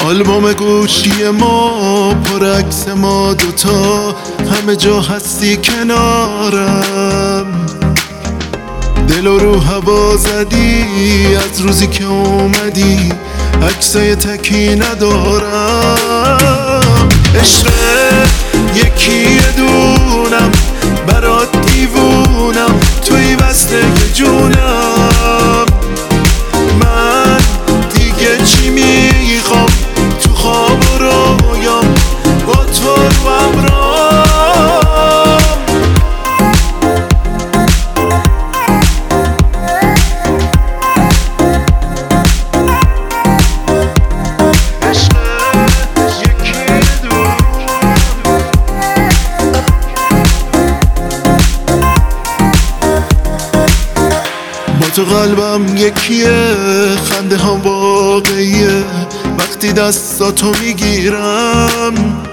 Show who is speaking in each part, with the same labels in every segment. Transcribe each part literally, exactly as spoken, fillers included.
Speaker 1: آلبوم گوشی ما پر عکس ما دوتا، همه جا هستی کنارم. دل و رو هوا زدی از روزی که اومدی، عکسای تکی ندارم. عشق یکی دونم برات دیوونم، توی وصله جونم. من دیگه چی میخوام تو خواب و رویام، با تو رو همراهم. با تو قلبم یکیه، خنده هم واقعیه وقتی دستاتو میگیرم.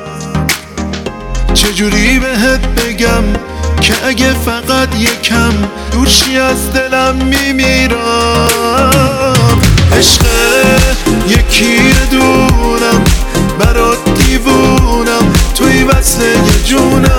Speaker 1: چجوری بهت بگم که اگه فقط یکم دورشی از دلم میمیرم. عشق یکی دونم برات دیوونم، توی وصله جونم.